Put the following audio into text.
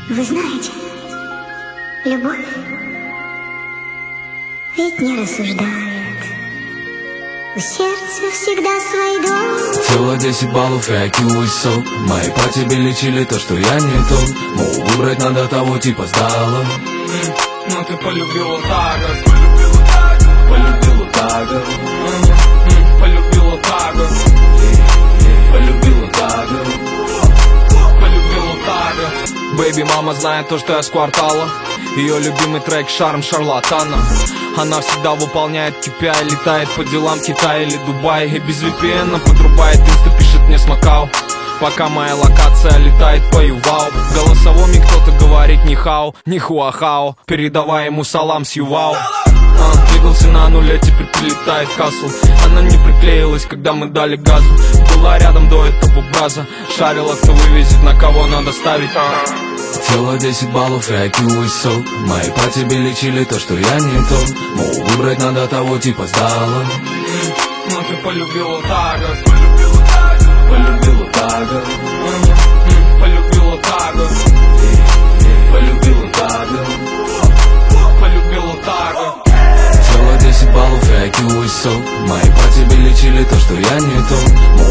Вы знаете, любовь ведь не рассуждает. У сердца всегда свой дом. Тело 10 баллов и IQ высок. Мои по тебе лечили то, что я не тот. Мол, выбрать надо того типа сдала. Но ты полюбила так, Полюбила так, полюбила так, полюбила так. полюбила так. Бэйби, мама знает то, что я с квартала. Ее любимый трек «Шарм шарлатана». Она всегда выполняет KPI, летает по делам Китая или Дубай. И без VPN подрубает инста, пишет мне с Макао. Пока моя локация летает по Ювау. В голосовом кто-то говорит ни хау, ни хуахао. Передавай ему салам с Ювау. Двигался на нуле, теперь прилетает в кассу. Она не приклеилась, когда мы дали газу. Была рядом до этого браза. Шарила, кто вывезет, на кого надо ставить. Тело 10 баллов и IQ высок. Мои по тебе лечили то, что я не тот. Мол, выбрать надо того типа сдала. Но ты полюбила так, Полюбила так, полюбила так, полюбила так. полюбила так. Тело 10 баллов и IQ высок. Мои по тебе лечили то, что я не тот.